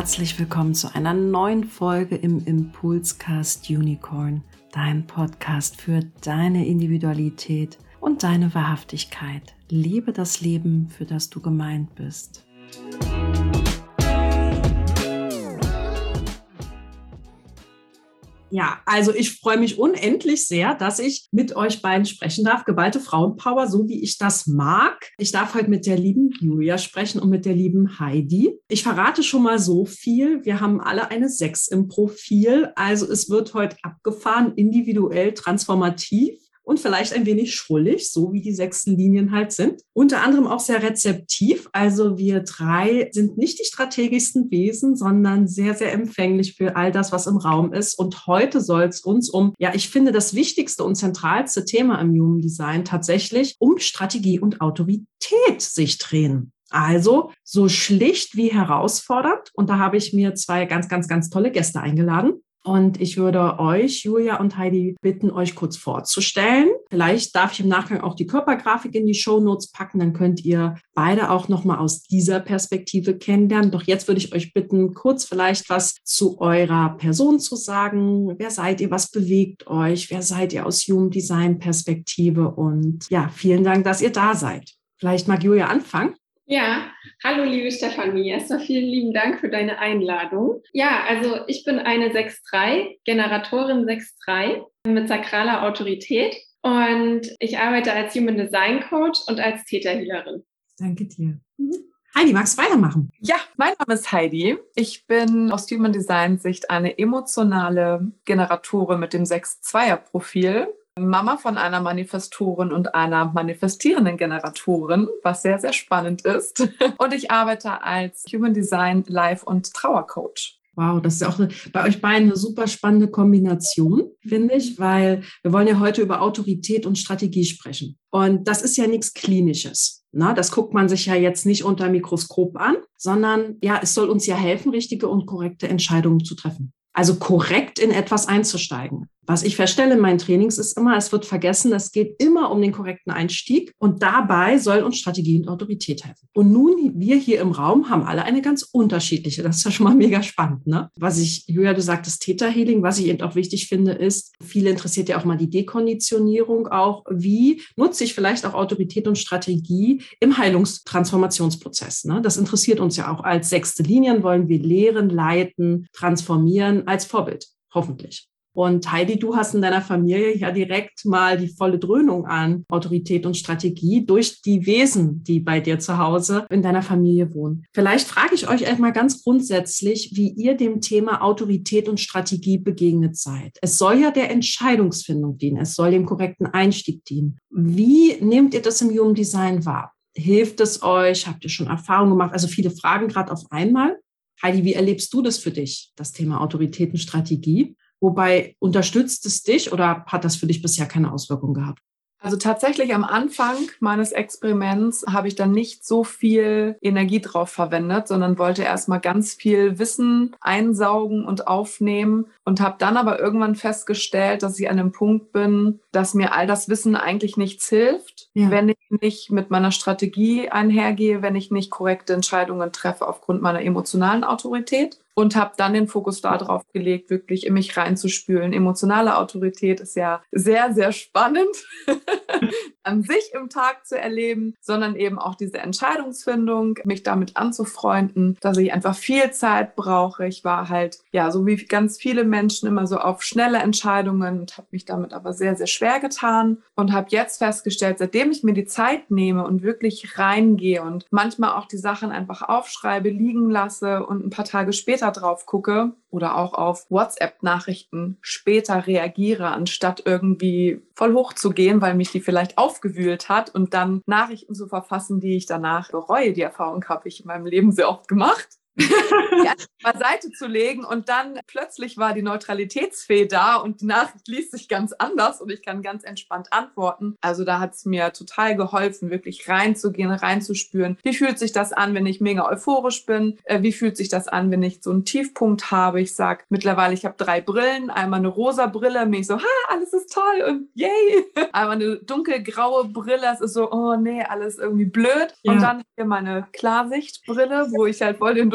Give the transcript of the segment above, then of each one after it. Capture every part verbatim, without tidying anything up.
herzlich willkommen zu einer neuen Folge im Impulscast Unicorn, dein Podcast für deine Individualität und deine Wahrhaftigkeit. Liebe das Leben, für das du gemeint bist. Ja, also ich freue mich unendlich sehr, dass ich mit euch beiden sprechen darf. Geballte Frauenpower, so wie ich das mag. Ich darf heute mit der lieben Julia sprechen und mit der lieben Heidi. Ich verrate schon mal so viel. Wir haben alle eine sechs im Profil. Also es wird heute abgefahren, individuell, transformativ. Und vielleicht ein wenig schrullig, so wie die sechsten Linien halt sind. Unter anderem auch sehr rezeptiv. Also wir drei sind nicht die strategischsten Wesen, sondern sehr, sehr empfänglich für all das, was im Raum ist. Und heute soll es uns um, ja, ich finde, das wichtigste und zentralste Thema im Human Design tatsächlich um Strategie und Autorität sich drehen. Also so schlicht wie herausfordernd. Und da habe ich mir zwei ganz, ganz, ganz tolle Gäste eingeladen. Und ich würde euch, Julia und Heidi, bitten, euch kurz vorzustellen. Vielleicht darf ich im Nachgang auch die Körpergrafik in die Shownotes packen, dann könnt ihr beide auch nochmal aus dieser Perspektive kennenlernen. Doch jetzt würde ich euch bitten, kurz vielleicht was zu eurer Person zu sagen. Wer seid ihr? Was bewegt euch? Wer seid ihr aus Human Design Perspektive? Und ja, vielen Dank, dass ihr da seid. Vielleicht mag Julia anfangen. Ja, hallo liebe Stefanie, erstmal vielen lieben Dank für deine Einladung. Ja, also ich bin eine sechs drei, Generatorin sechs drei mit sakraler Autorität und ich arbeite als Human Design Coach und als Theta-Healerin. Danke dir. Mhm. Heidi, magst du weitermachen? Ja, mein Name ist Heidi. Ich bin aus Human Design Sicht eine emotionale Generatorin mit dem sechs zwei Profil. Mama von einer Manifestorin und einer manifestierenden Generatorin, was sehr, sehr spannend ist. Und ich arbeite als Human Design Life- und Trauercoach. Wow, das ist auch eine, bei euch beiden eine super spannende Kombination, finde ich, weil wir wollen ja heute über Autorität und Strategie sprechen. Und das ist ja nichts Klinisches. Na, das guckt man sich ja jetzt nicht unter Mikroskop an, sondern ja, es soll uns ja helfen, richtige und korrekte Entscheidungen zu treffen. Also korrekt in etwas einzusteigen. Was ich feststelle in meinen Trainings ist immer, es wird vergessen, es geht immer um den korrekten Einstieg und dabei soll uns Strategie und Autorität helfen. Und nun, wir hier im Raum haben alle eine ganz unterschiedliche. Das ist ja schon mal mega spannend, ne? Was ich, Julia, du sagtest Theta-Healing, was ich eben auch wichtig finde, ist, viele interessiert ja auch mal die Dekonditionierung auch. Wie nutze ich vielleicht auch Autorität und Strategie im Heilungstransformationsprozess, ne? Das interessiert uns ja auch. Als sechste Linien wollen wir lehren, leiten, transformieren als Vorbild, hoffentlich. Und Heidi, du hast in deiner Familie ja direkt mal die volle Dröhnung an Autorität und Strategie durch die Wesen, die bei dir zu Hause in deiner Familie wohnen. Vielleicht frage ich euch einmal ganz grundsätzlich, wie ihr dem Thema Autorität und Strategie begegnet seid. Es soll ja der Entscheidungsfindung dienen, es soll dem korrekten Einstieg dienen. Wie nehmt ihr das im Human Design wahr? Hilft es euch? Habt ihr schon Erfahrungen gemacht? Also viele Fragen gerade auf einmal. Heidi, wie erlebst du das für dich, das Thema Autorität und Strategie? Wobei, unterstützt es dich oder hat das für dich bisher keine Auswirkung gehabt? Also tatsächlich am Anfang meines Experiments habe ich dann nicht so viel Energie drauf verwendet, sondern wollte erstmal ganz viel Wissen einsaugen und aufnehmen und habe dann aber irgendwann festgestellt, dass ich an einem Punkt bin, dass mir all das Wissen eigentlich nichts hilft, ja, wenn ich nicht mit meiner Strategie einhergehe, wenn ich nicht korrekte Entscheidungen treffe aufgrund meiner emotionalen Autorität. Und habe dann den Fokus darauf gelegt, wirklich in mich reinzuspülen. Emotionale Autorität ist ja sehr, sehr spannend an sich im Tag zu erleben, sondern eben auch diese Entscheidungsfindung, mich damit anzufreunden, dass ich einfach viel Zeit brauche. Ich war halt, ja, so wie ganz viele Menschen immer so auf schnelle Entscheidungen und habe mich damit aber sehr, sehr schwer getan und habe jetzt festgestellt, seitdem ich mir die Zeit nehme und wirklich reingehe und manchmal auch die Sachen einfach aufschreibe, liegen lasse und ein paar Tage später drauf gucke oder auch auf WhatsApp-Nachrichten später reagiere, anstatt irgendwie voll hoch zu gehen, weil mich die vielleicht aufgewühlt hat und dann Nachrichten zu verfassen, die ich danach bereue. Die Erfahrung habe ich in meinem Leben sehr oft gemacht. Die einfach beiseite zu legen und dann plötzlich war die Neutralitätsfee da und die Nachricht liest sich ganz anders und ich kann ganz entspannt antworten. Also da hat es mir total geholfen, wirklich reinzugehen, reinzuspüren. Wie fühlt sich das an, wenn ich mega euphorisch bin? Äh, wie fühlt sich das an, wenn ich so einen Tiefpunkt habe? Ich sag mittlerweile, ich habe drei Brillen. Einmal eine rosa Brille, mich so, ha, alles ist toll und yay. Einmal eine dunkelgraue Brille, es ist so, oh nee, alles irgendwie blöd. Ja. Und dann hier meine Klarsichtbrille, wo ich halt voll den Durch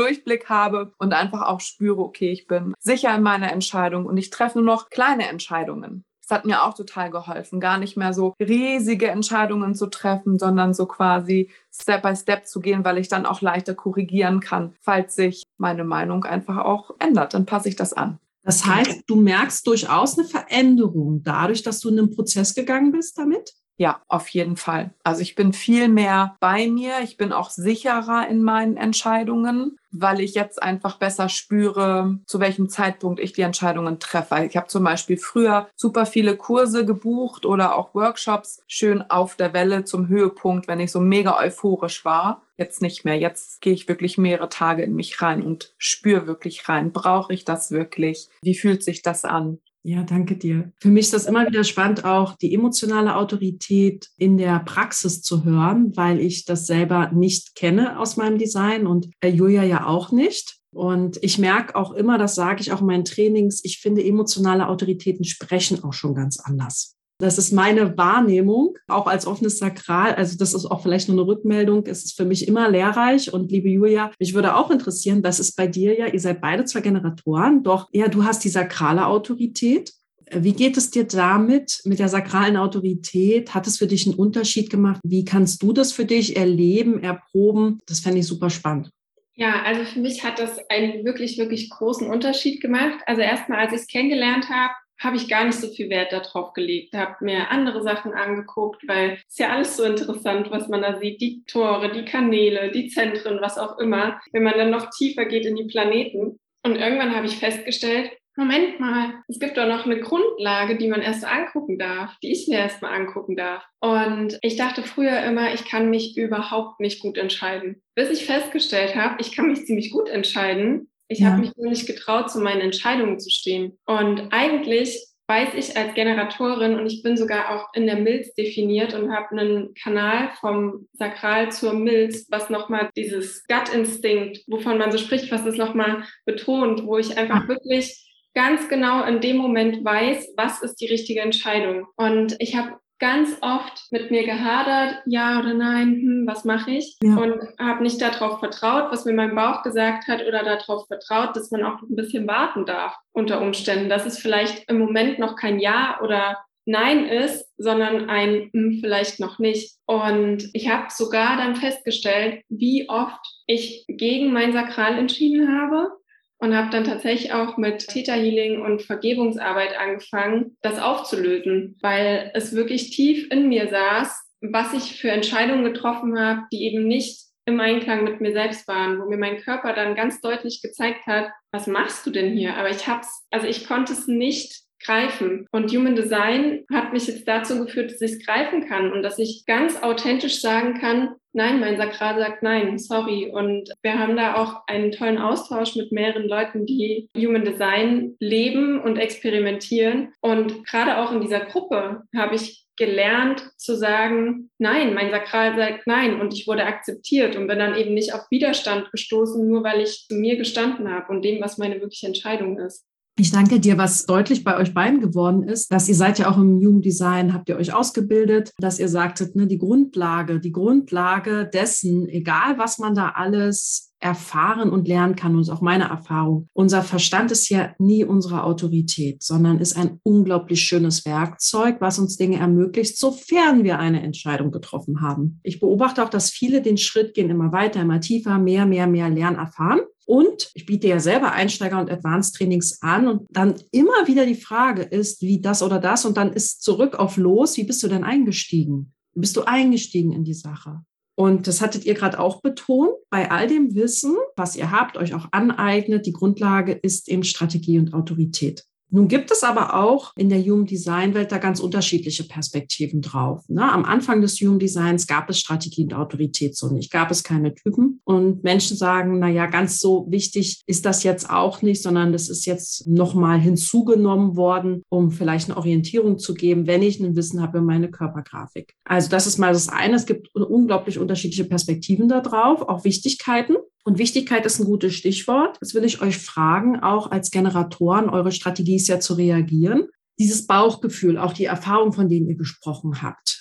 Durchblick habe und einfach auch spüre, okay, ich bin sicher in meiner Entscheidung und ich treffe nur noch kleine Entscheidungen. Das hat mir auch total geholfen, gar nicht mehr so riesige Entscheidungen zu treffen, sondern so quasi Step by Step zu gehen, weil ich dann auch leichter korrigieren kann, falls sich meine Meinung einfach auch ändert. Dann passe ich das an. Das heißt, du merkst durchaus eine Veränderung dadurch, dass du in einen Prozess gegangen bist damit? Ja, auf jeden Fall. Also ich bin viel mehr bei mir. Ich bin auch sicherer in meinen Entscheidungen, weil ich jetzt einfach besser spüre, zu welchem Zeitpunkt ich die Entscheidungen treffe. Ich habe zum Beispiel früher super viele Kurse gebucht oder auch Workshops schön auf der Welle zum Höhepunkt, wenn ich so mega euphorisch war. Jetzt nicht mehr. Jetzt gehe ich wirklich mehrere Tage in mich rein und spüre wirklich rein. Brauche ich das wirklich? Wie fühlt sich das an? Ja, danke dir. Für mich ist das immer wieder spannend, auch die emotionale Autorität in der Praxis zu hören, weil ich das selber nicht kenne aus meinem Design und äh, Julia ja auch nicht. Und ich merke auch immer, das sage ich auch in meinen Trainings, ich finde, emotionale Autoritäten sprechen auch schon ganz anders. Das ist meine Wahrnehmung, auch als offenes Sakral. Also das ist auch vielleicht nur eine Rückmeldung. Es ist für mich immer lehrreich. Und liebe Julia, mich würde auch interessieren, das ist bei dir ja, ihr seid beide zwar Generatoren, doch ja, du hast die sakrale Autorität. Wie geht es dir damit, mit der sakralen Autorität? Hat es für dich einen Unterschied gemacht? Wie kannst du das für dich erleben, erproben? Das fände ich super spannend. Ja, also für mich hat das einen wirklich, wirklich großen Unterschied gemacht. Also erstmal, als ich es kennengelernt habe, habe ich gar nicht so viel Wert darauf gelegt, habe mir andere Sachen angeguckt, weil es ist ja alles so interessant, was man da sieht, die Tore, die Kanäle, die Zentren, was auch immer, wenn man dann noch tiefer geht in die Planeten. Und irgendwann habe ich festgestellt, Moment mal, es gibt doch noch eine Grundlage, die man erst angucken darf, die ich mir erst mal angucken darf. Und ich dachte früher immer, ich kann mich überhaupt nicht gut entscheiden. Bis ich festgestellt habe, ich kann mich ziemlich gut entscheiden. Ich ja. habe mich nur nicht getraut, zu meinen Entscheidungen zu stehen. Und eigentlich weiß ich als Generatorin, und ich bin sogar auch in der Milz definiert und habe einen Kanal vom Sakral zur Milz, was nochmal dieses Gut-Instinkt, wovon man so spricht, was das nochmal betont, wo ich einfach wirklich ganz genau in dem Moment weiß, was ist die richtige Entscheidung. Und ich habe ganz oft mit mir gehadert, ja oder nein, hm, was mache ich? Ja. Und habe nicht darauf vertraut, was mir mein Bauch gesagt hat, oder darauf vertraut, dass man auch ein bisschen warten darf unter Umständen, dass es vielleicht im Moment noch kein Ja oder Nein ist, sondern ein hm, vielleicht noch nicht. Und ich habe sogar dann festgestellt, wie oft ich gegen mein Sakral entschieden habe. Und habe dann tatsächlich auch mit Theta Healing und Vergebungsarbeit angefangen, das aufzulösen, weil es wirklich tief in mir saß, was ich für Entscheidungen getroffen habe, die eben nicht im Einklang mit mir selbst waren, wo mir mein Körper dann ganz deutlich gezeigt hat, was machst du denn hier? Aber ich hab's, also ich konnte es nicht greifen. Und Human Design hat mich jetzt dazu geführt, dass ich es greifen kann und dass ich ganz authentisch sagen kann, nein, mein Sakral sagt nein, sorry. Und wir haben da auch einen tollen Austausch mit mehreren Leuten, die Human Design leben und experimentieren. Und gerade auch in dieser Gruppe habe ich gelernt zu sagen, nein, mein Sakral sagt nein, und ich wurde akzeptiert und bin dann eben nicht auf Widerstand gestoßen, nur weil ich zu mir gestanden habe und dem, was meine wirkliche Entscheidung ist. Ich danke dir, was deutlich bei euch beiden geworden ist, dass ihr seid ja auch im Human Design, habt ihr euch ausgebildet, dass ihr sagtet, ne, die Grundlage, die Grundlage dessen, egal was man da alles erfahren und lernen kann, und auch meine Erfahrung, unser Verstand ist ja nie unsere Autorität, sondern ist ein unglaublich schönes Werkzeug, was uns Dinge ermöglicht, sofern wir eine Entscheidung getroffen haben. Ich beobachte auch, dass viele den Schritt gehen, immer weiter, immer tiefer, mehr, mehr, mehr lernen, erfahren. Und ich biete ja selber Einsteiger- und Advanced-Trainings an, und dann immer wieder die Frage ist, wie das oder das, und dann ist zurück auf los, wie bist du denn eingestiegen? Wie bist du eingestiegen in die Sache? Und das hattet ihr gerade auch betont, bei all dem Wissen, was ihr habt, euch auch aneignet, die Grundlage ist eben Strategie und Autorität. Nun gibt es aber auch in der Human Design Welt da ganz unterschiedliche Perspektiven drauf. Ne? Am Anfang des Human Designs gab es Strategie und Autorität so nicht, gab es keine Typen. Und Menschen sagen, na ja, ganz so wichtig ist das jetzt auch nicht, sondern das ist jetzt nochmal hinzugenommen worden, um vielleicht eine Orientierung zu geben, wenn ich ein Wissen habe über meine Körpergrafik. Also das ist mal das eine. Es gibt unglaublich unterschiedliche Perspektiven da drauf, auch Wichtigkeiten. Und Wichtigkeit ist ein gutes Stichwort. Jetzt will ich euch fragen, auch als Generatoren, eure Strategie ist ja zu reagieren. Dieses Bauchgefühl, auch die Erfahrung, von denen ihr gesprochen habt.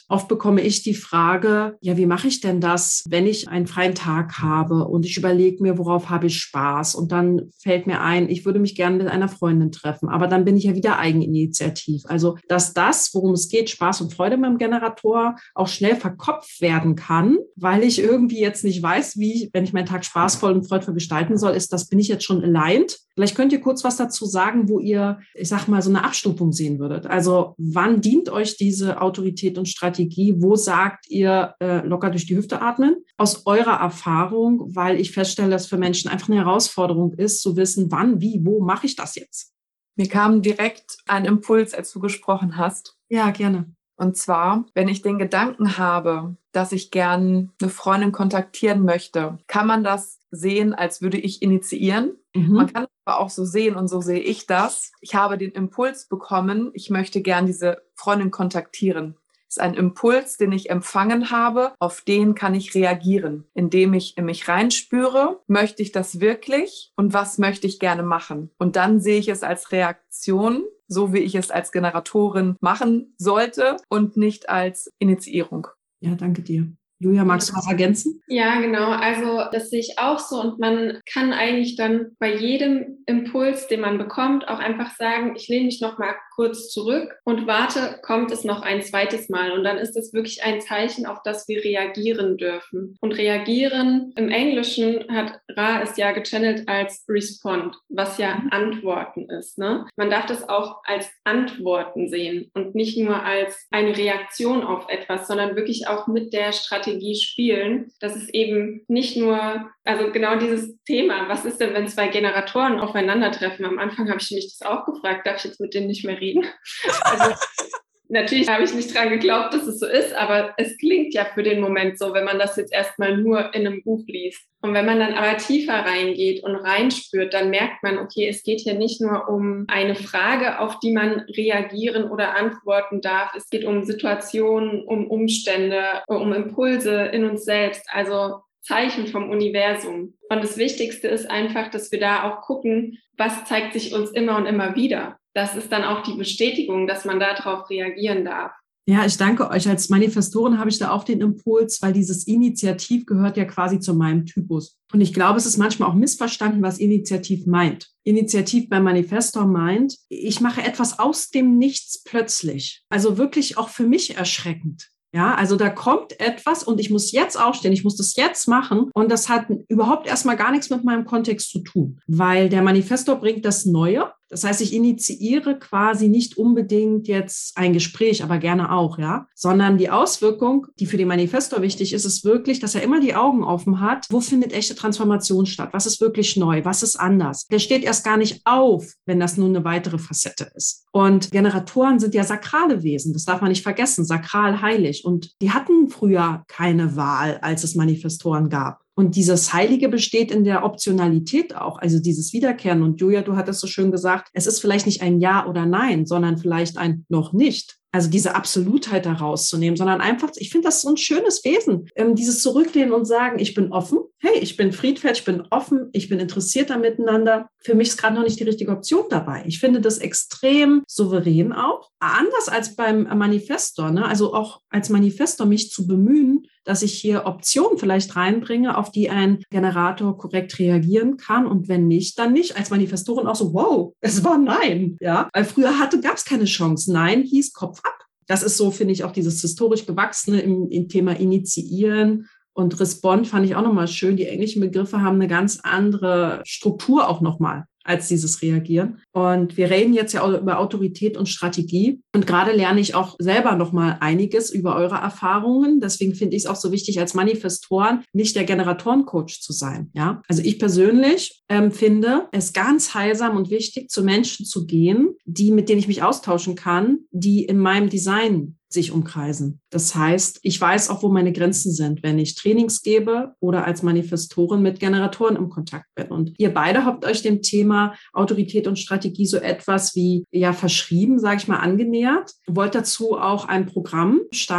oft bekomme ich die Frage, ja, wie mache ich denn das, wenn ich einen freien Tag habe und ich überlege mir, worauf habe ich Spaß? Und dann fällt mir ein, ich würde mich gerne mit einer Freundin treffen, aber dann bin ich ja wieder eigeninitiativ. Also, dass das, worum es geht, Spaß und Freude beim Generator, auch schnell verkopft werden kann, weil ich irgendwie jetzt nicht weiß, wie, wenn ich meinen Tag spaßvoll und freudvoll gestalten soll, ist das, bin ich jetzt schon aligned? Vielleicht könnt ihr kurz was dazu sagen, wo ihr, ich sag mal, so eine Abstufung sehen würdet. Also, wann dient euch diese Autorität und Strategie? Wo sagt ihr, äh, locker durch die Hüfte atmen? Aus eurer Erfahrung, weil ich feststelle, dass für Menschen einfach eine Herausforderung ist, zu wissen, wann, wie, wo mache ich das jetzt? Mir kam direkt ein Impuls, als du gesprochen hast. Ja, gerne. Und zwar, wenn ich den Gedanken habe, dass ich gern eine Freundin kontaktieren möchte, kann man das sehen, als würde ich initiieren. Mhm. Man kann es aber auch so sehen, und so sehe ich das. Ich habe den Impuls bekommen, ich möchte gern diese Freundin kontaktieren. Das ist ein Impuls, den ich empfangen habe, auf den kann ich reagieren. Indem ich in mich reinspüre, möchte ich das wirklich und was möchte ich gerne machen? Und dann sehe ich es als Reaktion, so wie ich es als Generatorin machen sollte und nicht als Initiierung. Ja, danke dir. Julia, magst du was ergänzen? Ja, genau. Also das sehe ich auch so. Und man kann eigentlich dann bei jedem Impuls, den man bekommt, auch einfach sagen, ich lehne mich noch mal kurz zurück und warte, kommt es noch ein zweites Mal. Und dann ist das wirklich ein Zeichen, auf das wir reagieren dürfen. Und reagieren im Englischen hat Ra es ja gechannelt als respond, was ja antworten ist. Ne? Man darf das auch als Antworten sehen und nicht nur als eine Reaktion auf etwas, sondern wirklich auch mit der Strategie spielen, dass es eben nicht nur, also genau dieses Thema, was ist denn, wenn zwei Generatoren aufeinandertreffen? Am Anfang habe ich mich das auch gefragt, darf ich jetzt mit denen nicht mehr reden? Also natürlich habe ich nicht dran geglaubt, dass es so ist, aber es klingt ja für den Moment so, wenn man das jetzt erstmal nur in einem Buch liest. Und wenn man dann aber tiefer reingeht und reinspürt, dann merkt man, okay, es geht hier nicht nur um eine Frage, auf die man reagieren oder antworten darf. Es geht um Situationen, um Umstände, um Impulse in uns selbst, also Zeichen vom Universum. Und das Wichtigste ist einfach, dass wir da auch gucken, was zeigt sich uns immer und immer wieder. Das ist dann auch die Bestätigung, dass man darauf reagieren darf. Ja, ich danke euch. Als Manifestorin habe ich da auch den Impuls, weil dieses Initiativ gehört ja quasi zu meinem Typus. Und ich glaube, es ist manchmal auch missverstanden, was Initiativ meint. Initiativ beim Manifestor meint, ich mache etwas aus dem Nichts plötzlich. Also wirklich auch für mich erschreckend. Ja, also da kommt etwas und ich muss jetzt aufstehen, ich muss das jetzt machen und das hat überhaupt erstmal gar nichts mit meinem Kontext zu tun, weil der Manifestor bringt das Neue. Das heißt, ich initiiere quasi nicht unbedingt jetzt ein Gespräch, aber gerne auch, ja, sondern die Auswirkung, die für den Manifestor wichtig ist, ist wirklich, dass er immer die Augen offen hat. Wo findet echte Transformation statt? Was ist wirklich neu? Was ist anders? Der steht erst gar nicht auf, wenn das nur eine weitere Facette ist. Und Generatoren sind ja sakrale Wesen. Das darf man nicht vergessen. Sakral, heilig. Und die hatten früher keine Wahl, als es Manifestoren gab. Und dieses Heilige besteht in der Optionalität auch, also dieses Wiederkehren. Und Julia, du hattest so schön gesagt, es ist vielleicht nicht ein Ja oder Nein, sondern vielleicht ein noch nicht. Also diese Absolutheit da rauszunehmen, sondern einfach, ich finde das so ein schönes Wesen, ähm, dieses Zurücklehnen und sagen, ich bin offen, hey, ich bin friedfertig, ich bin offen, ich bin interessiert am Miteinander. Für mich ist gerade noch nicht die richtige Option dabei. Ich finde das extrem souverän auch, anders als beim Manifestor, ne? Also auch als Manifestor mich zu bemühen, dass ich hier Optionen vielleicht reinbringe, auf die ein Generator korrekt reagieren kann. Und wenn nicht, dann nicht. Als Manifestorin auch so, wow, es war Nein. Ja, weil früher hatte, gab es keine Chance. Nein hieß Kopf ab. Das ist so, finde ich, auch dieses historisch Gewachsene im, im Thema Initiieren. Und Respond fand ich auch nochmal schön. Die englischen Begriffe haben eine ganz andere Struktur auch nochmal als dieses Reagieren. Und wir reden jetzt ja auch über Autorität und Strategie. Und gerade lerne ich auch selber nochmal einiges über eure Erfahrungen. Deswegen finde ich es auch so wichtig, als Manifestoren nicht der Generatorencoach zu sein. Ja, also ich persönlich ähm, finde es ganz heilsam und wichtig, zu Menschen zu gehen, die, mit denen ich mich austauschen kann, die in meinem Design sich umkreisen. Das heißt, ich weiß auch, wo meine Grenzen sind, wenn ich Trainings gebe oder als Manifestorin mit Generatoren im Kontakt bin. Und ihr beide habt euch dem Thema Autorität und Strategie so etwas wie ja verschrieben, sage ich mal, angenähert. Wollt dazu auch ein Programm starten.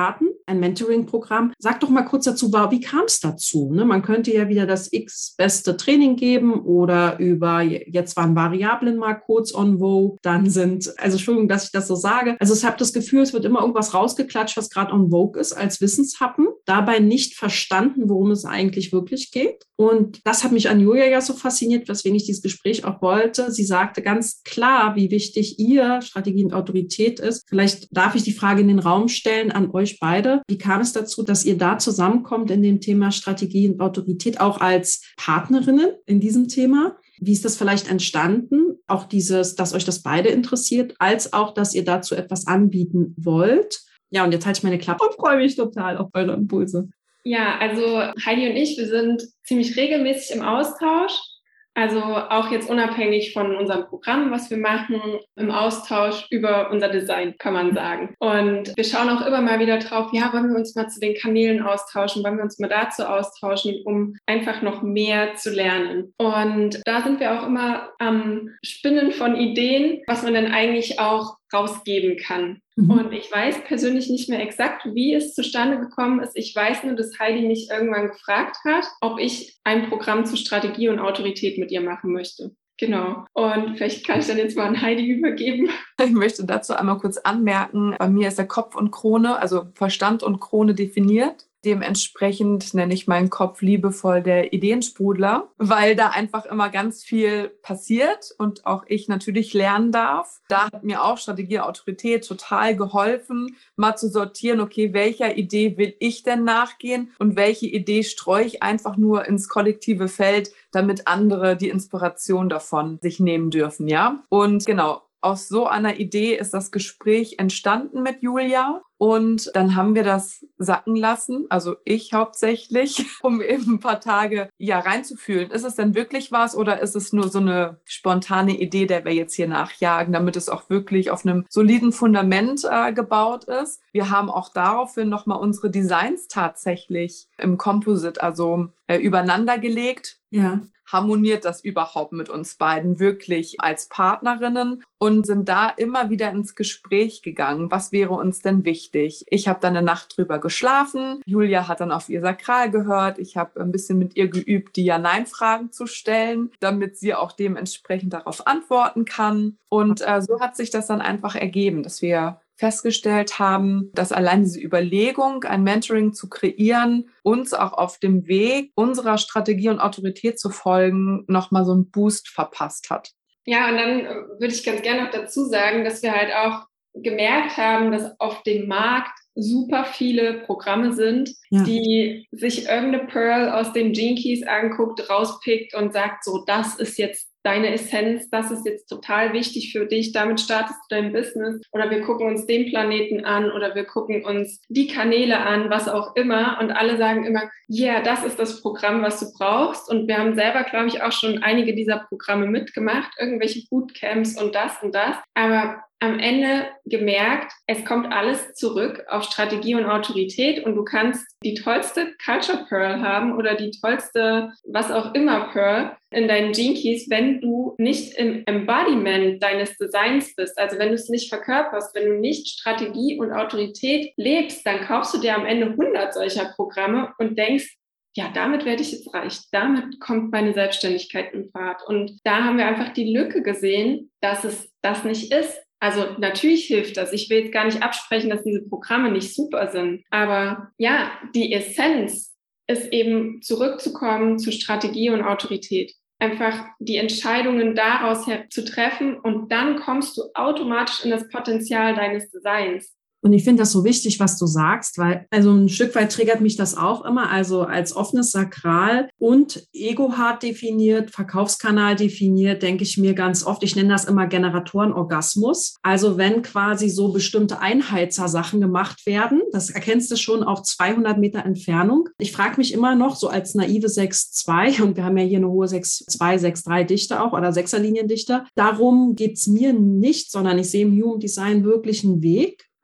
ein Mentoring-Programm. Sag doch mal kurz dazu, wie kam es dazu? Ne? Man könnte ja wieder das x-beste Training geben oder über, jetzt waren Variablen mal kurz on vogue, dann sind, also Entschuldigung, dass ich das so sage. Also ich habe das Gefühl, es wird immer irgendwas rausgeklatscht, was gerade on vogue ist als Wissenshappen, dabei nicht verstanden, worum es eigentlich wirklich geht. Und das hat mich an Julia ja so fasziniert, weswegen ich dieses Gespräch auch wollte. Sie sagte ganz klar, wie wichtig ihr Strategie und Autorität ist. Vielleicht darf ich die Frage in den Raum stellen an euch beide. Wie kam es dazu, dass ihr da zusammenkommt in dem Thema Strategie und Autorität, auch als Partnerinnen in diesem Thema? Wie ist das vielleicht entstanden? Auch dieses, dass euch das beide interessiert, als auch, dass ihr dazu etwas anbieten wollt. Ja, und jetzt halte ich meine Klappe und freue mich total auf eure Impulse. Ja, also Heidi und ich, wir sind ziemlich regelmäßig im Austausch. Also auch jetzt unabhängig von unserem Programm, was wir machen, im Austausch über unser Design, kann man sagen. Und wir schauen auch immer mal wieder drauf, ja, wollen wir uns mal zu den Kanälen austauschen, wollen wir uns mal dazu austauschen, um einfach noch mehr zu lernen. Und da sind wir auch immer am Spinnen von Ideen, was man dann eigentlich auch rausgeben kann. Mhm. Und ich weiß persönlich nicht mehr exakt, wie es zustande gekommen ist. Ich weiß nur, dass Heidi mich irgendwann gefragt hat, ob ich ein Programm zu Strategie und Autorität mit ihr machen möchte. Genau. Und vielleicht kann ich dann jetzt mal an Heidi übergeben. Ich möchte dazu einmal kurz anmerken, bei mir ist der Kopf und Krone, also Verstand und Krone definiert. Dementsprechend nenne ich meinen Kopf liebevoll der Ideensprudler, weil da einfach immer ganz viel passiert und auch ich natürlich lernen darf. Da hat mir auch Strategie und Autorität total geholfen, mal zu sortieren, okay, welcher Idee will ich denn nachgehen und welche Idee streue ich einfach nur ins kollektive Feld, damit andere die Inspiration davon sich nehmen dürfen, ja? Und genau, aus so einer Idee ist das Gespräch entstanden mit Julia und dann haben wir das sacken lassen, also ich hauptsächlich, um eben ein paar Tage ja reinzufühlen. Ist es denn wirklich was oder ist es nur so eine spontane Idee, der wir jetzt hier nachjagen, damit es auch wirklich auf einem soliden Fundament äh, gebaut ist? Wir haben auch daraufhin nochmal unsere Designs tatsächlich im Composite, also äh, übereinander gelegt. Ja. Harmoniert das überhaupt mit uns beiden wirklich als Partnerinnen und sind da immer wieder ins Gespräch gegangen. Was wäre uns denn wichtig? Ich habe dann eine Nacht drüber geschlafen. Julia hat dann auf ihr Sakral gehört. Ich habe ein bisschen mit ihr geübt, die Ja-Nein-Fragen zu stellen, damit sie auch dementsprechend darauf antworten kann. Und äh, so hat sich das dann einfach ergeben, dass wir festgestellt haben, dass allein diese Überlegung, ein Mentoring zu kreieren, uns auch auf dem Weg unserer Strategie und Autorität zu folgen, nochmal so einen Boost verpasst hat. Ja, und dann würde ich ganz gerne noch dazu sagen, dass wir halt auch gemerkt haben, dass auf dem Markt super viele Programme sind, ja, die sich irgendeine Pearl aus den Gene Keys anguckt, rauspickt und sagt, so, das ist jetzt deine Essenz, das ist jetzt total wichtig für dich, damit startest du dein Business, oder wir gucken uns den Planeten an oder wir gucken uns die Kanäle an, was auch immer, und alle sagen immer, ja, yeah, das ist das Programm, was du brauchst, und wir haben selber, glaube ich, auch schon einige dieser Programme mitgemacht, irgendwelche Bootcamps und das und das, aber am Ende gemerkt, es kommt alles zurück auf Strategie und Autorität, und du kannst die tollste Culture Pearl haben oder die tollste, was auch immer Pearl in deinen Gene Keys, wenn du nicht im Embodiment deines Designs bist, also wenn du es nicht verkörperst, wenn du nicht Strategie und Autorität lebst, dann kaufst du dir am Ende hundert solcher Programme und denkst, ja, damit werde ich jetzt reich, damit kommt meine Selbstständigkeit in Fahrt. Und da haben wir einfach die Lücke gesehen, dass es das nicht ist. Also natürlich hilft das. Ich will jetzt gar nicht absprechen, dass diese Programme nicht super sind. Aber ja, die Essenz ist eben zurückzukommen zu Strategie und Autorität. Einfach die Entscheidungen daraus her zu treffen, und dann kommst du automatisch in das Potenzial deines Designs. Und ich finde das so wichtig, was du sagst, weil also ein Stück weit triggert mich das auch immer, also als offenes Sakral und Ego-hart definiert, Verkaufskanal definiert, denke ich mir ganz oft, ich nenne das immer Generatorenorgasmus. Also wenn quasi so bestimmte Einheizer-Sachen gemacht werden, das erkennst du schon auf zweihundert Meter Entfernung. Ich frage mich immer noch, so als naive sechs zwei, und wir haben ja hier eine hohe sechs zwei, sechs drei Dichte auch oder Sechserliniendichte, darum geht's mir nicht, sondern ich sehe im Human Design wirklich einen Weg,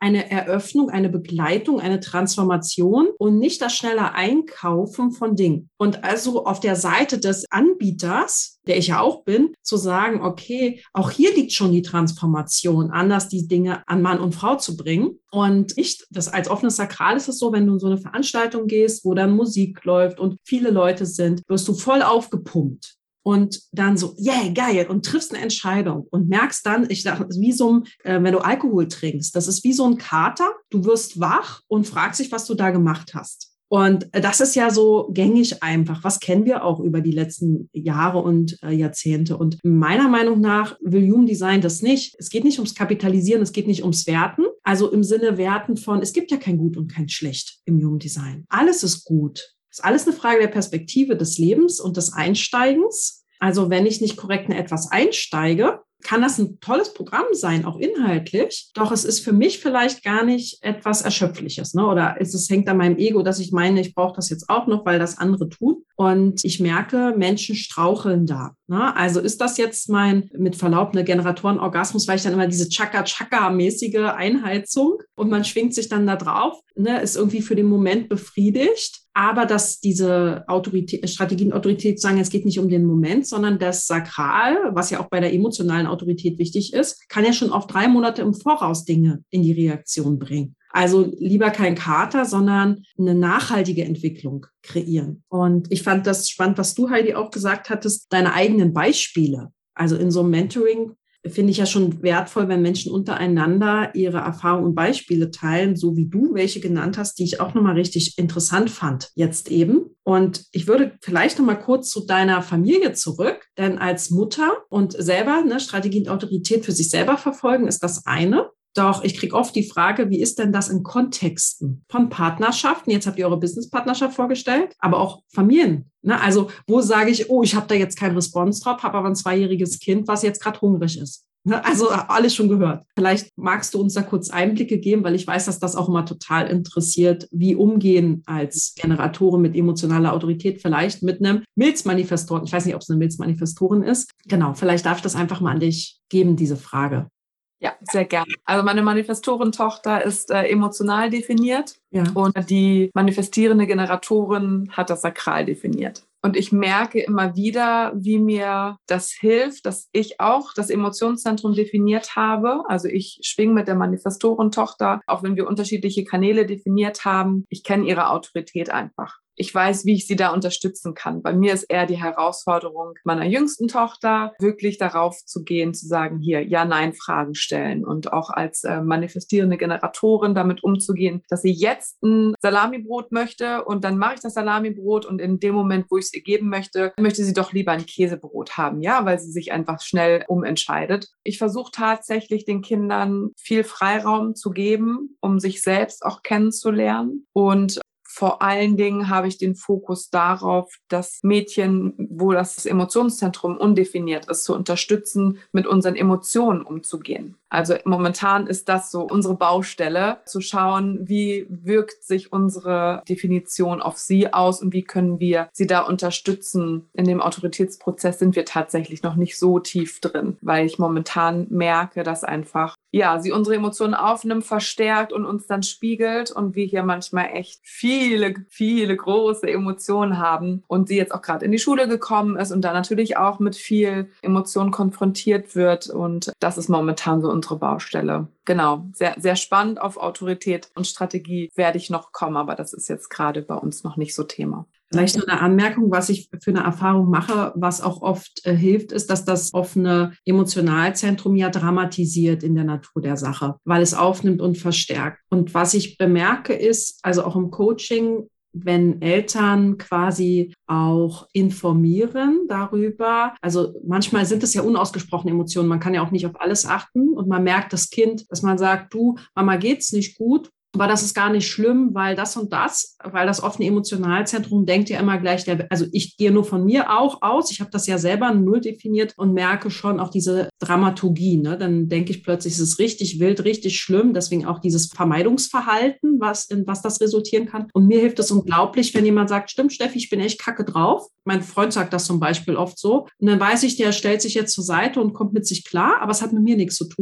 eine Eröffnung, eine Begleitung, eine Transformation und nicht das schnelle Einkaufen von Dingen. Und also auf der Seite des Anbieters, der ich ja auch bin, zu sagen, okay, auch hier liegt schon die Transformation, anders die Dinge an Mann und Frau zu bringen. Und ich, das als offenes Sakral ist es so, wenn du in so eine Veranstaltung gehst, wo dann Musik läuft und viele Leute sind, wirst du voll aufgepumpt. Und dann so, yeah, geil, und triffst eine Entscheidung und merkst dann, ich dachte, wie so ein, äh, wenn du Alkohol trinkst, das ist wie so ein Kater, du wirst wach und fragst dich, was du da gemacht hast. Und das ist ja so gängig einfach. Was kennen wir auch über die letzten Jahre und äh, Jahrzehnte? Und meiner Meinung nach will Human Design das nicht. Es geht nicht ums Kapitalisieren, es geht nicht ums Werten. Also im Sinne Werten von, es gibt ja kein Gut und kein Schlecht im Human Design. Alles ist gut. Es ist alles eine Frage der Perspektive des Lebens und des Einsteigens. Also wenn ich nicht korrekt in etwas einsteige, kann das ein tolles Programm sein, auch inhaltlich. Doch es ist für mich vielleicht gar nicht etwas Erschöpfliches, ne? Oder es, es hängt an meinem Ego, dass ich meine, ich brauche das jetzt auch noch, weil das andere tun. Und ich merke, Menschen straucheln da. Ne? Also ist das jetzt mein, mit Verlaub, eine Generatorenorgasmus, weil ich dann immer diese Chaka-Chaka-mäßige Einheizung und man schwingt sich dann da drauf, ne? Ist irgendwie für den Moment befriedigt. Aber dass diese Autorität, Strategie und Autorität sagen, es geht nicht um den Moment, sondern das Sakral, was ja auch bei der emotionalen Autorität wichtig ist, kann ja schon auf drei Monate im Voraus Dinge in die Reaktion bringen. Also lieber kein Kater, sondern eine nachhaltige Entwicklung kreieren. Und ich fand das spannend, was du, Heidi, auch gesagt hattest, deine eigenen Beispiele. Also in so einem Mentoring finde ich ja schon wertvoll, wenn Menschen untereinander ihre Erfahrungen und Beispiele teilen, so wie du welche genannt hast, die ich auch nochmal richtig interessant fand jetzt eben. Und ich würde vielleicht nochmal kurz zu deiner Familie zurück, denn als Mutter und selber ne, Strategie und Autorität für sich selber verfolgen, ist das eine. Doch ich kriege oft die Frage, wie ist denn das in Kontexten von Partnerschaften? Jetzt habt ihr eure Business-Partnerschaft vorgestellt, aber auch Familien. Ne? Also wo sage ich, oh, ich habe da jetzt keinen Response drauf, habe aber ein zweijähriges Kind, was jetzt gerade hungrig ist. Ne? Also alles schon gehört. Vielleicht magst du uns da kurz Einblicke geben, weil ich weiß, dass das auch immer total interessiert, wie umgehen als Generatoren mit emotionaler Autorität, vielleicht mit einem Milzmanifestoren. Ich weiß nicht, ob es eine Milzmanifestorin ist. Genau, vielleicht darf ich das einfach mal an dich geben, diese Frage. Ja, sehr gerne. Also meine Manifestorentochter ist äh, emotional definiert ja. Und die manifestierende Generatorin hat das Sakral definiert. Und ich merke immer wieder, wie mir das hilft, dass ich auch das Emotionszentrum definiert habe. Also ich schwinge mit der Manifestorentochter, auch wenn wir unterschiedliche Kanäle definiert haben. Ich kenne ihre Autorität einfach. Ich weiß, wie ich sie da unterstützen kann. Bei mir ist eher die Herausforderung meiner jüngsten Tochter, wirklich darauf zu gehen, zu sagen, hier Ja-Nein-Fragen stellen und auch als äh, manifestierende Generatorin damit umzugehen, dass sie jetzt ein Salamibrot möchte und dann mache ich das Salamibrot und in dem Moment, wo ich es ihr geben möchte, möchte sie doch lieber ein Käsebrot haben, ja, weil sie sich einfach schnell umentscheidet. Ich versuche tatsächlich den Kindern viel Freiraum zu geben, um sich selbst auch kennenzulernen und vor allen Dingen habe ich den Fokus darauf, das Mädchen, wo das Emotionszentrum undefiniert ist, zu unterstützen, mit unseren Emotionen umzugehen. Also momentan ist das so unsere Baustelle, zu schauen, wie wirkt sich unsere Definition auf sie aus und wie können wir sie da unterstützen. In dem Autoritätsprozess sind wir tatsächlich noch nicht so tief drin, weil ich momentan merke, dass einfach ja, sie unsere Emotionen aufnimmt, verstärkt und uns dann spiegelt und wir hier manchmal echt viele, viele große Emotionen haben und sie jetzt auch gerade in die Schule gekommen ist und da natürlich auch mit viel Emotionen konfrontiert wird und das ist momentan so unsere Baustelle. Genau, sehr, sehr spannend. Auf Autorität und Strategie werde ich noch kommen, aber das ist jetzt gerade bei uns noch nicht so Thema. Vielleicht noch eine Anmerkung, was ich für eine Erfahrung mache, was auch oft äh, hilft, ist, dass das offene Emotionalzentrum ja dramatisiert in der Natur der Sache, weil es aufnimmt und verstärkt. Und was ich bemerke ist, also auch im Coaching, wenn Eltern quasi auch informieren darüber, also manchmal sind es ja unausgesprochene Emotionen, man kann ja auch nicht auf alles achten und man merkt das Kind, dass man sagt, du, Mama geht's nicht gut, aber das ist gar nicht schlimm, weil das und das, weil das offene Emotionalzentrum denkt ja immer gleich, der, also ich gehe nur von mir auch aus, ich habe das ja selber null definiert und merke schon auch diese Dramaturgie, ne? Dann denke ich plötzlich, es ist richtig wild, richtig schlimm, deswegen auch dieses Vermeidungsverhalten, was, in was das resultieren kann. Und mir hilft es unglaublich, wenn jemand sagt, stimmt, Steffi, ich bin echt kacke drauf. Mein Freund sagt das zum Beispiel oft so. Und dann weiß ich, der stellt sich jetzt zur Seite und kommt mit sich klar, aber es hat mit mir nichts zu tun.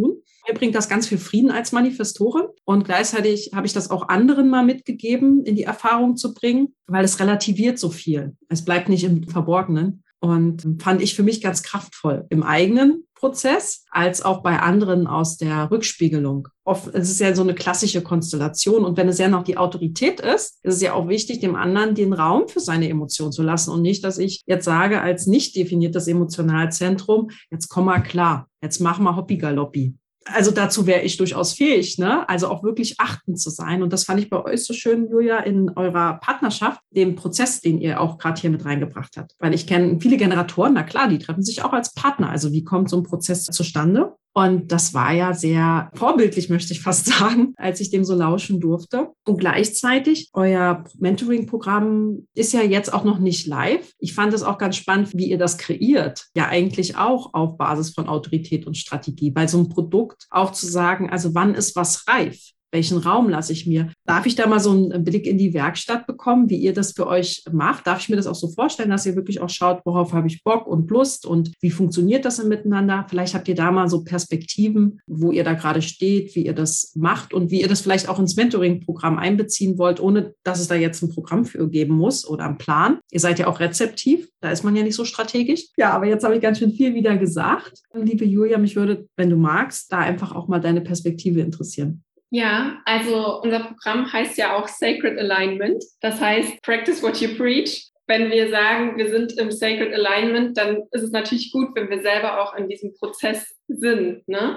Mir bringt das ganz viel Frieden als Manifestorin und gleichzeitig habe ich das auch anderen mal mitgegeben, in die Erfahrung zu bringen, weil es relativiert so viel. Es bleibt nicht im Verborgenen und fand ich für mich ganz kraftvoll im eigenen Prozess als auch bei anderen aus der Rückspiegelung. Oft, es ist ja so eine klassische Konstellation und wenn es ja noch die Autorität ist, ist es ja auch wichtig, dem anderen den Raum für seine Emotionen zu lassen und nicht, dass ich jetzt sage, als nicht definiertes Emotionalzentrum, jetzt komm mal klar, jetzt mach mal Hoppi-Galoppi. Also dazu wäre ich durchaus fähig, ne? Also auch wirklich achtend zu sein. Und das fand ich bei euch so schön, Julia, in eurer Partnerschaft, dem Prozess, den ihr auch gerade hier mit reingebracht habt. Weil ich kenne viele Generatoren, na klar, die treffen sich auch als Partner. Also wie kommt so ein Prozess zustande? Und das war ja sehr vorbildlich, möchte ich fast sagen, als ich dem so lauschen durfte. Und gleichzeitig, euer Mentoring-Programm ist ja jetzt auch noch nicht live. Ich fand es auch ganz spannend, wie ihr das kreiert. Ja, eigentlich auch auf Basis von Autorität und Strategie. Bei so einem Produkt auch zu sagen, also wann ist was reif? Welchen Raum lasse ich mir? Darf ich da mal so einen Blick in die Werkstatt bekommen, wie ihr das für euch macht? Darf ich mir das auch so vorstellen, dass ihr wirklich auch schaut, worauf habe ich Bock und Lust und wie funktioniert das im Miteinander? Vielleicht habt ihr da mal so Perspektiven, wo ihr da gerade steht, wie ihr das macht und wie ihr das vielleicht auch ins Mentoring-Programm einbeziehen wollt, ohne dass es da jetzt ein Programm für geben muss oder einen Plan. Ihr seid ja auch rezeptiv, da ist man ja nicht so strategisch. Ja, aber jetzt habe ich ganz schön viel wieder gesagt. Liebe Julia, mich würde, wenn du magst, da einfach auch mal deine Perspektive interessieren. Ja, also unser Programm heißt ja auch Sacred Alignment. Das heißt, practice what you preach. Wenn wir sagen, wir sind im Sacred Alignment, dann ist es natürlich gut, wenn wir selber auch in diesem Prozess sind, ne?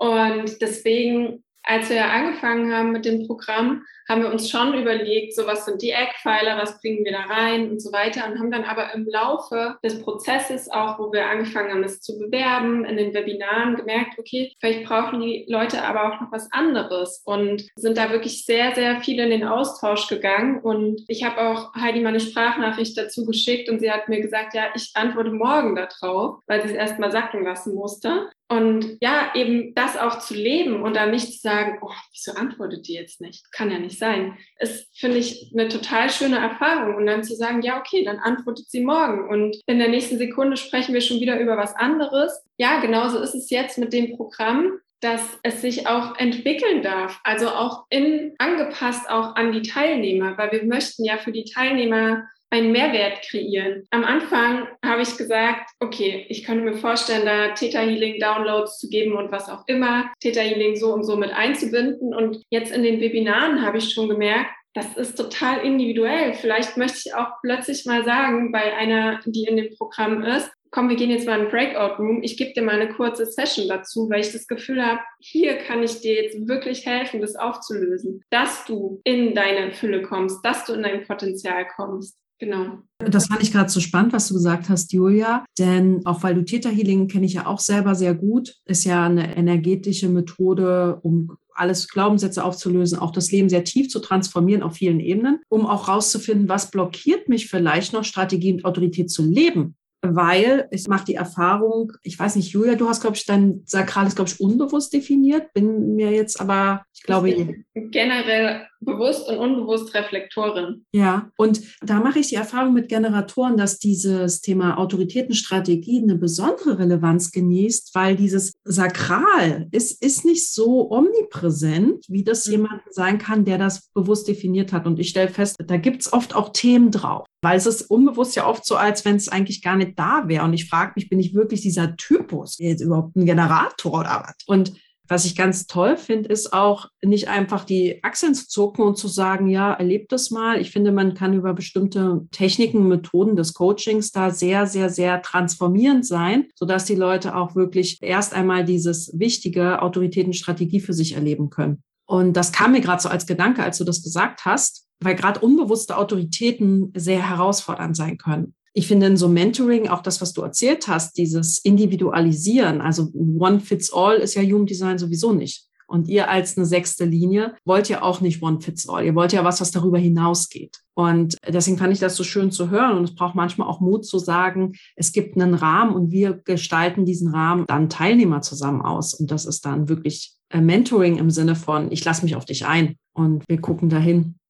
Und deswegen, als wir angefangen haben mit dem Programm, haben wir uns schon überlegt, so was sind die Eckpfeiler, was bringen wir da rein und so weiter und haben dann aber im Laufe des Prozesses auch, wo wir angefangen haben, es zu bewerben, in den Webinaren gemerkt, okay, vielleicht brauchen die Leute aber auch noch was anderes und sind da wirklich sehr, sehr viel in den Austausch gegangen und ich habe auch Heidi mal eine Sprachnachricht dazu geschickt und sie hat mir gesagt, ja, ich antworte morgen darauf, weil sie es erst mal sacken lassen musste. Und ja, eben das auch zu leben und dann nicht zu sagen, oh, wieso antwortet die jetzt nicht? Kann ja nicht sein. Ist, finde ich, eine total schöne Erfahrung. Und dann zu sagen, ja, okay, dann antwortet sie morgen. Und in der nächsten Sekunde sprechen wir schon wieder über was anderes. Ja, genauso ist es jetzt mit dem Programm, dass es sich auch entwickeln darf. Also auch in, angepasst auch an die Teilnehmer, weil wir möchten ja für die Teilnehmer einen Mehrwert kreieren. Am Anfang habe ich gesagt, okay, ich könnte mir vorstellen, da Theta Healing Downloads zu geben und was auch immer, Theta Healing so und so mit einzubinden. Und jetzt in den Webinaren habe ich schon gemerkt, das ist total individuell. Vielleicht möchte ich auch plötzlich mal sagen, bei einer, die in dem Programm ist, komm, wir gehen jetzt mal in den Breakout Room. Ich gebe dir mal eine kurze Session dazu, weil ich das Gefühl habe, hier kann ich dir jetzt wirklich helfen, das aufzulösen, dass du in deine Fülle kommst, dass du in dein Potenzial kommst. Genau. Das fand ich gerade so spannend, was du gesagt hast, Julia, denn auch weil du Theta Healing kenne ich ja auch selber sehr gut, ist ja eine energetische Methode, um alles Glaubenssätze aufzulösen, auch das Leben sehr tief zu transformieren auf vielen Ebenen, um auch rauszufinden, was blockiert mich vielleicht noch, Strategie und Autorität zu leben. Weil ich mache die Erfahrung, ich weiß nicht, Julia, du hast, glaube ich, dein Sakrales, glaube ich, unbewusst definiert, bin mir jetzt aber, ich glaube... Ich bin generell bewusst und unbewusst Reflektorin. Ja, und da mache ich die Erfahrung mit Generatoren, dass dieses Thema Autoritätenstrategie eine besondere Relevanz genießt, weil dieses Sakral ist, ist nicht so omnipräsent, wie das jemand sein kann, der das bewusst definiert hat. Und ich stelle fest, da gibt es oft auch Themen drauf. Weil es ist unbewusst ja oft so, als wenn es eigentlich gar nicht da wäre. Und ich frage mich, bin ich wirklich dieser Typus? Jetzt überhaupt ein Generator oder was? Und was ich ganz toll finde, ist auch nicht einfach die Achseln zu zucken und zu sagen, ja, erlebt das mal. Ich finde, man kann über bestimmte Techniken, Methoden des Coachings da sehr, sehr, sehr transformierend sein, sodass die Leute auch wirklich erst einmal dieses wichtige Autoritätenstrategie für sich erleben können. Und das kam mir gerade so als Gedanke, als du das gesagt hast, weil gerade unbewusste Autoritäten sehr herausfordernd sein können. Ich finde in so Mentoring, auch das, was du erzählt hast, dieses Individualisieren, also One Fits All ist ja Human Design sowieso nicht. Und ihr als eine sechste Linie wollt ja auch nicht One Fits All. Ihr wollt ja was, was darüber hinausgeht. Und deswegen fand ich das so schön zu hören. Und es braucht manchmal auch Mut zu sagen, es gibt einen Rahmen und wir gestalten diesen Rahmen dann Teilnehmer zusammen aus. Und das ist dann wirklich Mentoring im Sinne von, ich lasse mich auf dich ein und wir gucken dahin.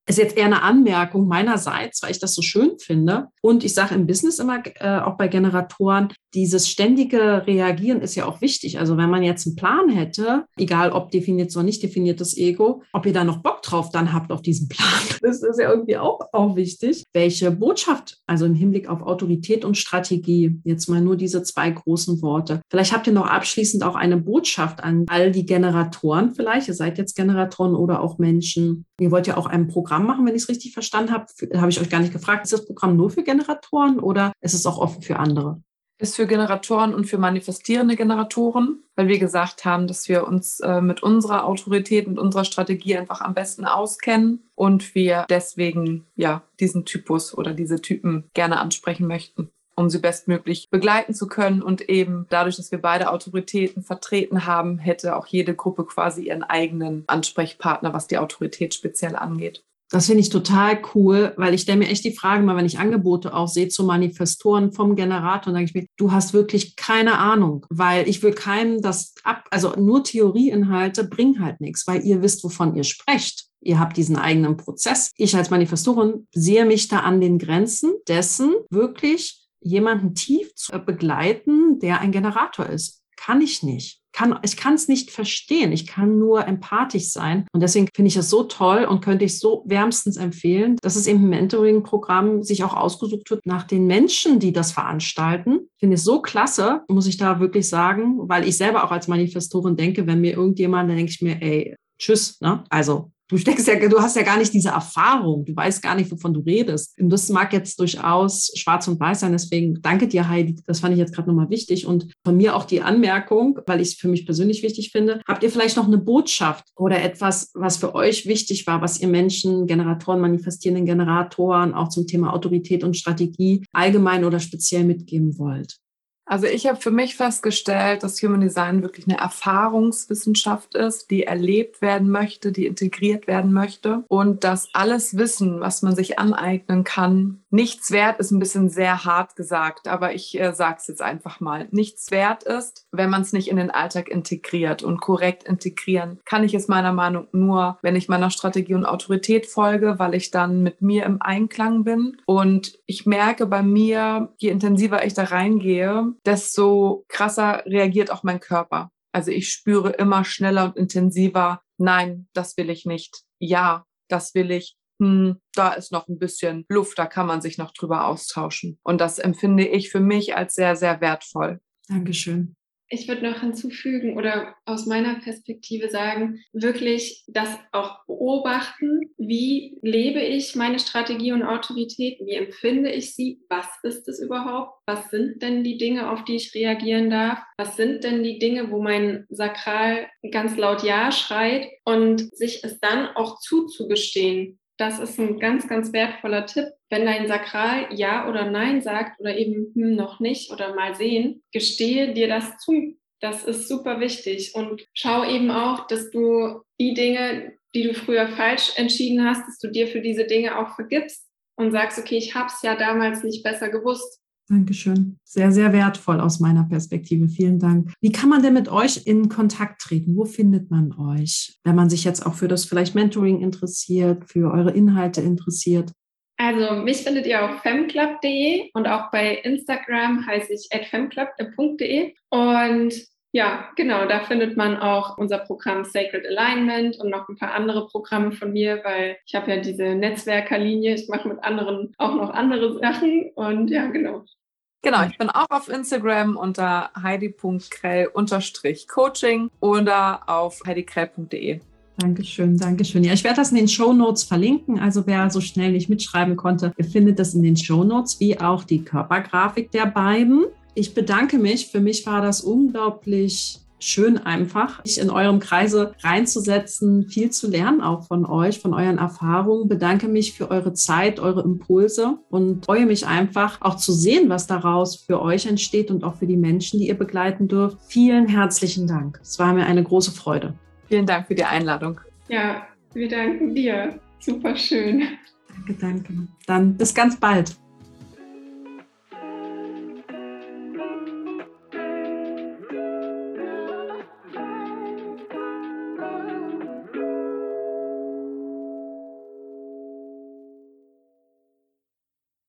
ist jetzt eher eine Anmerkung meinerseits, weil ich das so schön finde. Und ich sage im Business immer, äh, auch bei Generatoren, dieses ständige Reagieren ist ja auch wichtig. Also wenn man jetzt einen Plan hätte, egal ob definiert oder nicht definiertes Ego, ob ihr da noch Bock drauf dann habt auf diesen Plan. Das ist ja irgendwie auch, auch wichtig. Welche Botschaft, also im Hinblick auf Autorität und Strategie, jetzt mal nur diese zwei großen Worte. Vielleicht habt ihr noch abschließend auch eine Botschaft an all die Generatoren vielleicht. Ihr seid jetzt Generatoren oder auch Menschen. Ihr wollt ja auch ein Programm machen, wenn ich es richtig verstanden habe. Habe ich euch gar nicht gefragt. Ist das Programm nur für Generatoren oder ist es auch offen für andere? Ist für Generatoren und für manifestierende Generatoren, weil wir gesagt haben, dass wir uns äh, mit unserer Autorität und unserer Strategie einfach am besten auskennen und wir deswegen ja diesen Typus oder diese Typen gerne ansprechen möchten, um sie bestmöglich begleiten zu können. Und eben dadurch, dass wir beide Autoritäten vertreten haben, hätte auch jede Gruppe quasi ihren eigenen Ansprechpartner, was die Autorität speziell angeht. Das finde ich total cool, weil ich stelle mir echt die Frage mal, wenn ich Angebote auch sehe zu Manifestoren vom Generator, dann denke ich mir, du hast wirklich keine Ahnung, weil ich will keinem das ab, also nur Theorieinhalte bringen halt nichts, weil ihr wisst, wovon ihr sprecht. Ihr habt diesen eigenen Prozess. Ich als Manifestorin sehe mich da an den Grenzen dessen, wirklich jemanden tief zu begleiten, der ein Generator ist. Kann ich nicht. Kann, ich kann es nicht verstehen. Ich kann nur empathisch sein. Und deswegen finde ich es so toll und könnte ich so wärmstens empfehlen, dass es eben ein Mentoring-Programm sich auch ausgesucht wird nach den Menschen, die das veranstalten. Finde ich so klasse, muss ich da wirklich sagen, weil ich selber auch als Manifestorin denke, wenn mir irgendjemand, dann denke ich mir, ey, tschüss, ne? Also, du steckst ja, du hast ja gar nicht diese Erfahrung. Du weißt gar nicht, wovon du redest. Und das mag jetzt durchaus schwarz und weiß sein. Deswegen danke dir, Heidi. Das fand ich jetzt gerade nochmal wichtig. Und von mir auch die Anmerkung, weil ich es für mich persönlich wichtig finde. Habt ihr vielleicht noch eine Botschaft oder etwas, was für euch wichtig war, was ihr Menschen, Generatoren, manifestierenden Generatoren auch zum Thema Autorität und Strategie allgemein oder speziell mitgeben wollt? Also ich habe für mich festgestellt, dass Human Design wirklich eine Erfahrungswissenschaft ist, die erlebt werden möchte, die integriert werden möchte und dass alles Wissen, was man sich aneignen kann, nichts wert ist, ein bisschen sehr hart gesagt, aber ich äh, sage es jetzt einfach mal, nichts wert ist, wenn man es nicht in den Alltag integriert und korrekt integrieren kann ich es meiner Meinung nach nur, wenn ich meiner Strategie und Autorität folge, weil ich dann mit mir im Einklang bin und ich merke bei mir, je intensiver ich da reingehe, desto krasser reagiert auch mein Körper. Also ich spüre immer schneller und intensiver, nein, das will ich nicht. Ja, das will ich. Hm, da ist noch ein bisschen Luft, da kann man sich noch drüber austauschen. Und das empfinde ich für mich als sehr, sehr wertvoll. Dankeschön. Ich würde noch hinzufügen oder aus meiner Perspektive sagen, wirklich das auch beobachten, wie lebe ich meine Strategie und Autorität, wie empfinde ich sie, was ist es überhaupt, was sind denn die Dinge, auf die ich reagieren darf, was sind denn die Dinge, wo mein Sakral ganz laut Ja schreit und sich es dann auch zuzugestehen. Das ist ein ganz, ganz wertvoller Tipp. Wenn dein Sakral Ja oder Nein sagt oder eben hm, noch nicht oder mal sehen, gestehe dir das zu. Das ist super wichtig. Und schau eben auch, dass du die Dinge, die du früher falsch entschieden hast, dass du dir für diese Dinge auch vergibst und sagst, okay, ich habe es ja damals nicht besser gewusst. Dankeschön. Sehr, sehr wertvoll aus meiner Perspektive. Vielen Dank. Wie kann man denn mit euch in Kontakt treten? Wo findet man euch, wenn man sich jetzt auch für das vielleicht Mentoring interessiert, für eure Inhalte interessiert? Also mich findet ihr auf femclub punkt de und auch bei Instagram heiße ich at femclub punkt de und ja, genau, da findet man auch unser Programm Sacred Alignment und noch ein paar andere Programme von mir, weil ich habe ja diese Netzwerkerlinie, ich mache mit anderen auch noch andere Sachen und ja, genau. Genau, ich bin auch auf Instagram unter heidi punkt krell unterstrich coaching oder auf heidi krell punkt de. Dankeschön, Dankeschön. Ja, ich werde das in den Shownotes verlinken. Also wer so schnell nicht mitschreiben konnte, ihr findet das in den Shownotes, wie auch die Körpergrafik der beiden. Ich bedanke mich. Für mich war das unglaublich schön einfach, sich in eurem Kreise reinzusetzen, viel zu lernen auch von euch, von euren Erfahrungen. Bedanke mich für eure Zeit, eure Impulse und freue mich einfach auch zu sehen, was daraus für euch entsteht und auch für die Menschen, die ihr begleiten dürft. Vielen herzlichen Dank. Es war mir eine große Freude. Vielen Dank für die Einladung. Ja, wir danken dir. Super schön. Danke, danke. Dann bis ganz bald.